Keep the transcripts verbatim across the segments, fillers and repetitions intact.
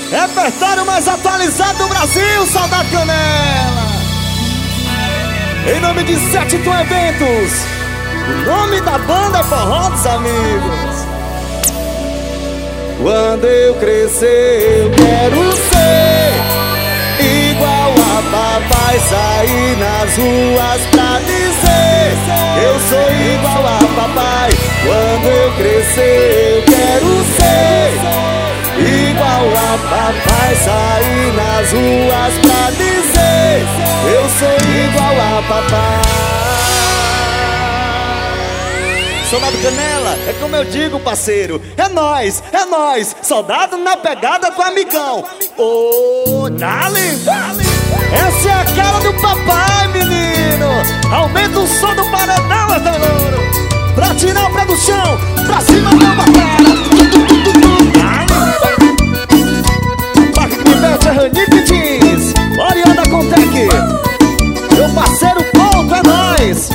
Repertório mais atualizado do Brasil, Saudade Canela. Em nome de Sete Tom Eventos, o nome da banda é Forró dos Amigos. Quando eu crescer eu quero ser igual a papai, sair nas ruas pra dizer eu sou igual a papai. Quando eu crescer eu quero ser igual a papai, sair nas ruas pra dizer eu sou igual a papai. Soldado Canela, é como eu digo, parceiro, é nóis, é nóis, soldado na pegada do amigão. Ô, oh, dale, dale. Essa é a cara do papai, menino. Aumenta o som do paredão, é louro. Pra tirar o pé do chão, pra cima da batalha. Marca que me mete é Ranique Jeans, Oriana Contec. Meu parceiro Couto, é nóis.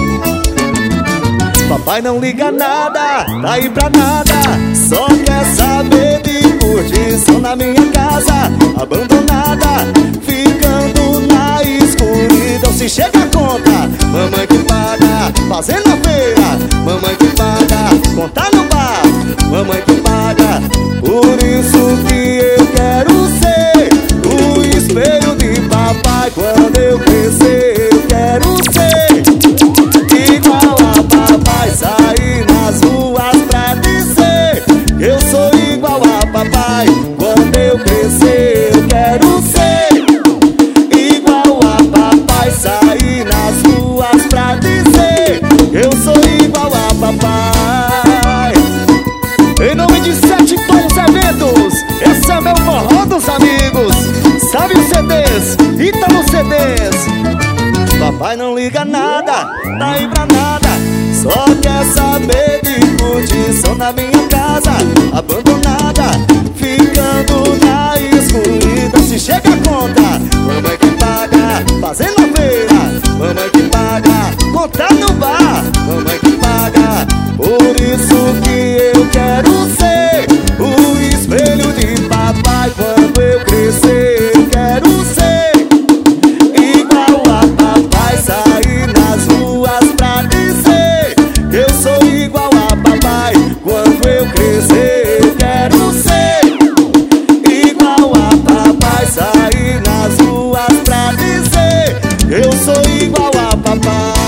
Papai não liga nada, tá aí pra nada, só quer saber de curtição na minha casa, abandonada, ficando na escuridão. Se chega a conta, mamãe que paga, fazendo a feira, mamãe que paga, conta no bar, mamãe que paga. Por isso que eu quero ser o espelho de papai. Quando eu crescer eu quero ser igual a papai, sair nas ruas pra dizer eu sou igual a papai. Quando eu crescer eu quero ser igual a papai, sair nas ruas pra dizer eu sou igual a papai. Em nome de Sete Tom Eventos, esse é meu Forró dos Amigos. Sabe os C Ds? Ítalo C Ds. Papai não liga nada, tá aí pra nada, só quer saber de curtição na minha casa, abandonada, ficando na escuridão. Se chega a conta, mamãe que paga, fazendo a feira, mamãe que paga, contar no bar, mamãe que paga. Por isso que eu quero ser o espelho de papai. Quando eu crescer eu quero ser igual a papai, sair nas ruas pra dizer eu sou igual a papai. Quando eu crescer eu quero ser igual a papai, sair nas ruas pra dizer eu sou igual a papai.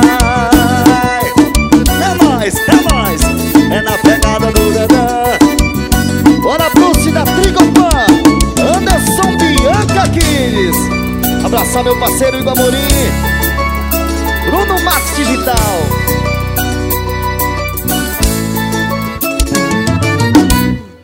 É nóis, é nóis, é na pegada do Dedé. Bora Bruce da Trigopan, Anderson Bianca Kids. Abraçar meu parceiro Igor Amorim, Bruno Max Digital.